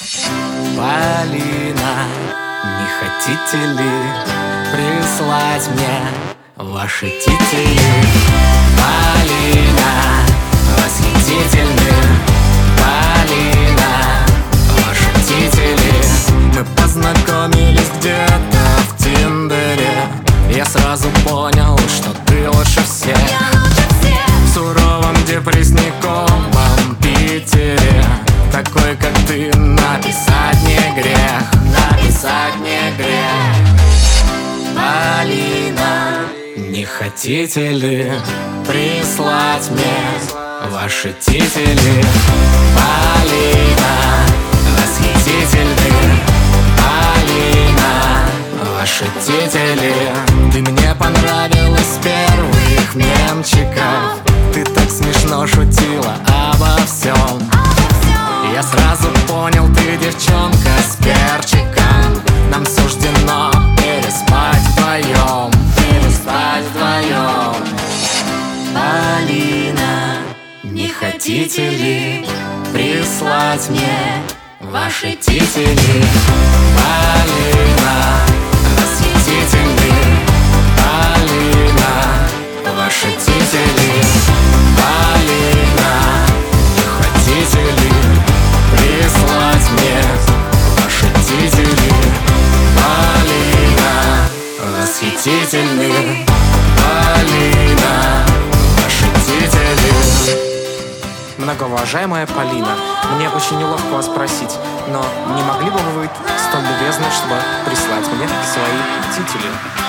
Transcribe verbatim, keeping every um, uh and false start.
Полина, не хотите ли прислать мне ваши титили? Полина, восхитительны. Полина, ваши титили. Мы познакомились где-то в Тиндере. Я сразу понял, что ты лучше всех. В суровом депрессниковом Питере такой, как ты, написать не грех. Написать не грех. Полина, не хотите ли прислать мне ваши титили? Полина, восхитительны. Полина, ваши титили. Ты мне понравилась с первых мемчиков. Ты так смешно шутила обо всем. Я сразу понял, ты девчонка с перчиком. Нам суждено переспать вдвоем. Переспать вдвоем. Полина, не хотите ли прислать мне ваши титили? Полина, восхитительны. Полина, ваши титили. Полина, не хотите ли прислать мне ваши титили? Полина, восхитительны. Полина, ваши титили. Многоуважаемая Полина, мне очень неловко вас спросить, но не могли бы вы быть столь любезны, чтобы прислать мне свои титили?